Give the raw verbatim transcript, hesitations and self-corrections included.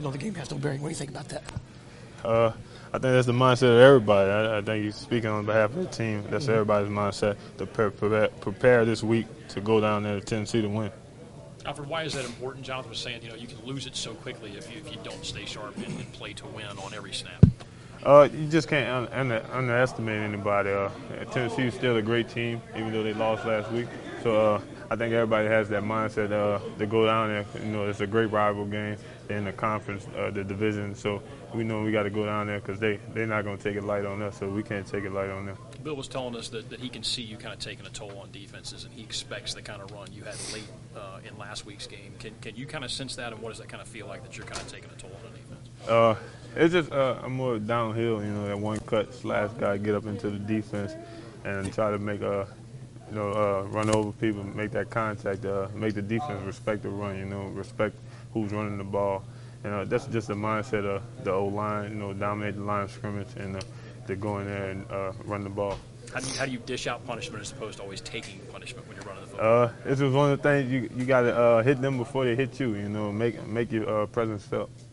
You know, the game has no bearing. What do you think about that? Uh, I think that's the mindset of everybody. I, I think he's speaking on behalf of the team. That's mm-hmm. everybody's mindset to pre- prepare, prepare this week to go down there to Tennessee to win. Alfred, why is that important? Jonathan was saying, you know, you can lose it so quickly if you, if you don't stay sharp and, and play to win on every snap. Uh, you just can't un- under- underestimate anybody. Uh, Tennessee is still a great team, even though they lost last week. So uh, I think everybody has that mindset uh, to go down there. You know, it's a great rival game. They're in the conference, uh, the division, so we know we got to go down there because they, they're not going to take it light on us, so we can't take it light on them. Bill was telling us that, that he can see you kind of taking a toll on defenses, and he expects the kind of run you had late uh, in last week's game. Can can you kind of sense that, and what does that kind of feel like that you're kind of taking a toll on the defense? Uh, it's just uh, I'm more downhill, you know, that one cut slash guy, get up into the defense and try to make a, you know, uh, run over people, make that contact, uh, make the defense respect the run, you know, respect who's running the ball. And uh, that's just the mindset of the O-line, you know, dominate the line of scrimmage and uh, to go in there and uh, run the ball. How do, you, how do you dish out punishment as opposed to always taking punishment when you're running the football? Uh, this is one of the things you you got to uh, hit them before they hit you, you know, make make your uh, presence felt.